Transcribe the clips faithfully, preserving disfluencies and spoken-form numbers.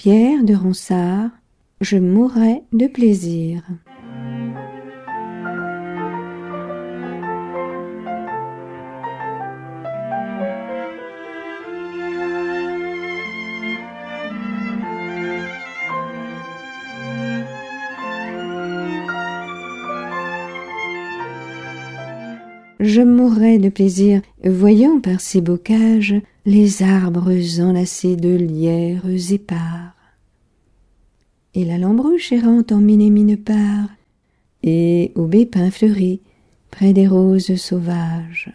Pierre de Ronsard, je mourrais de plaisir. Je mourrais de plaisir, voyant par ces bocages les arbres enlacés de lierres épars. Et la lambruche errante en mine et mine part, et aubépin fleuri, près des roses sauvages.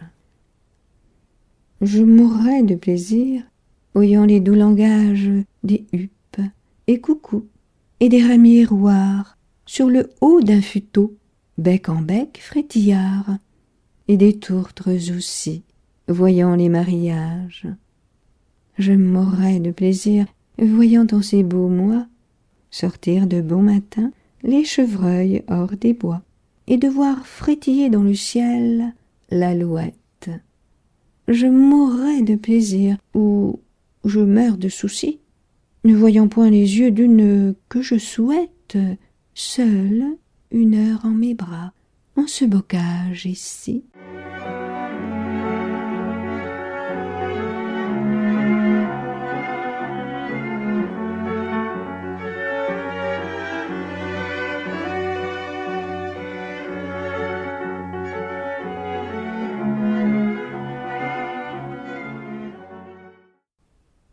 Je mourrais de plaisir, voyant les doux langages des huppes et coucous, et des ramiers rouards, sur le haut d'un futeau, bec en bec frétillard, et des tourtres aussi, voyant les mariages. Je mourrais de plaisir, voyant en ces beaux mois sortir de bon matin les chevreuils hors des bois, et de voir frétiller dans le ciel l'alouette. Je mourrais de plaisir, ou je meurs de souci, ne voyant point les yeux d'une que je souhaite, seule une heure en mes bras, en ce bocage ici.